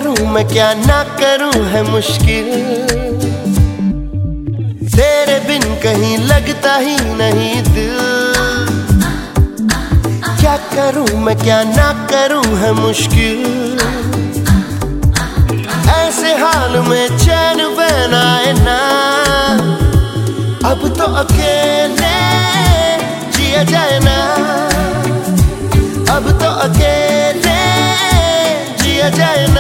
करूं मैं क्या ना करूं है मुश्किल, तेरे बिन कहीं लगता ही नहीं दिल। क्या करूं मैं क्या ना करूं है मुश्किल, ऐसे हाल में चैन बैन आए ना। अब तो अकेले जिया जाए ना, अब तो अकेले जिया जाए ना।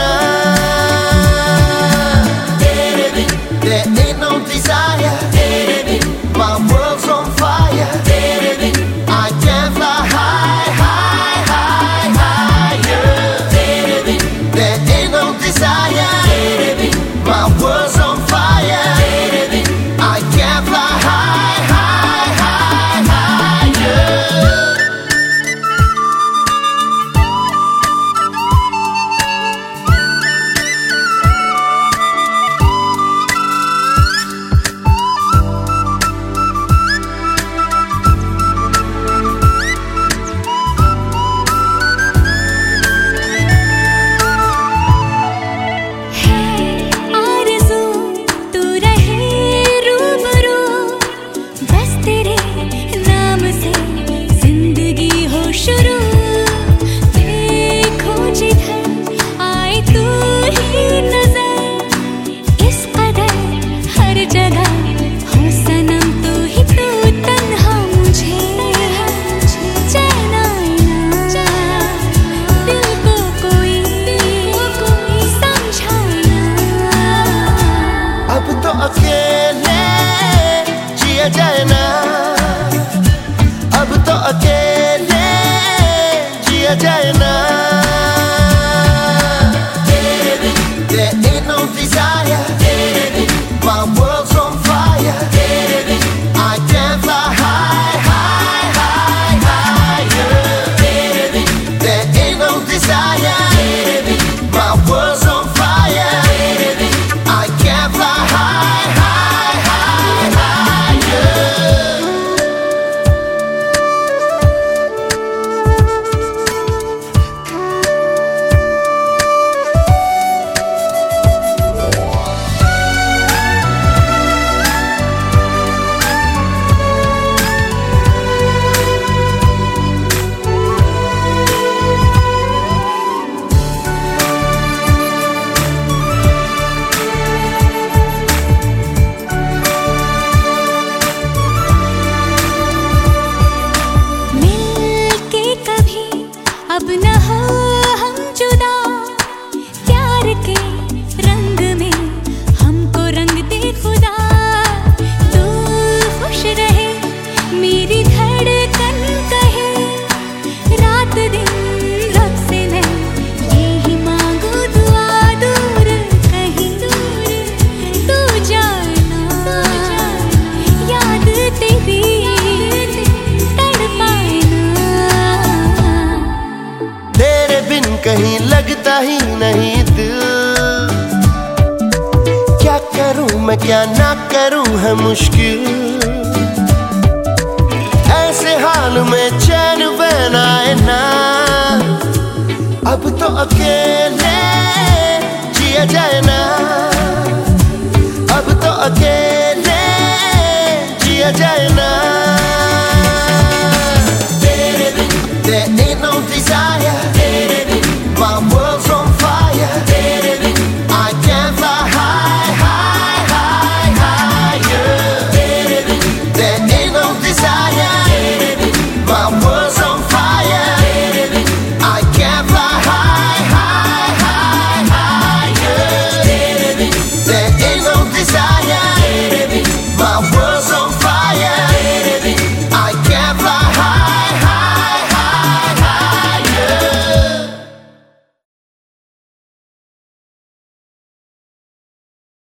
तेरे बिन there ain't no desire, तेरे बिन my world's on fire, तेरे बिन I can't fly high, high, high, higher. तेरे बिन there ain't no desire, तेरे बिन my world's on fire, तेरे बिन I can't fly high, high, high, higher. अकेले जिया जाए ना, अब तो अकेले जिया जाए ना। तेरे बिन there ain't no desire, तेरे बिन my world's on fire, तेरे बिन I can't fly high, high, high, higher. तेरे बिन there ain't no desire, तेरे बिन my world's on fire, तेरे बिन I can't fly high. अब न हो हम जुदा, प्यार के रंग में हमको रंग दे खुदा। तू खुश रहे मेरी धड़कन कहे, रात दिन रब से मैं यही मांगू दुआ। दूर कहीं दूर तू जाना, याद तेरी तड़पाए ना। तेरे बिन कहीं लगता ही नहीं दिल, क्या करूं मैं क्या ना करूं है मुश्किल, ऐसे हाल में चैन बैन आए ना। अब तो अकेले जिया जाए ना, अब तो अकेले जिया जाए ना।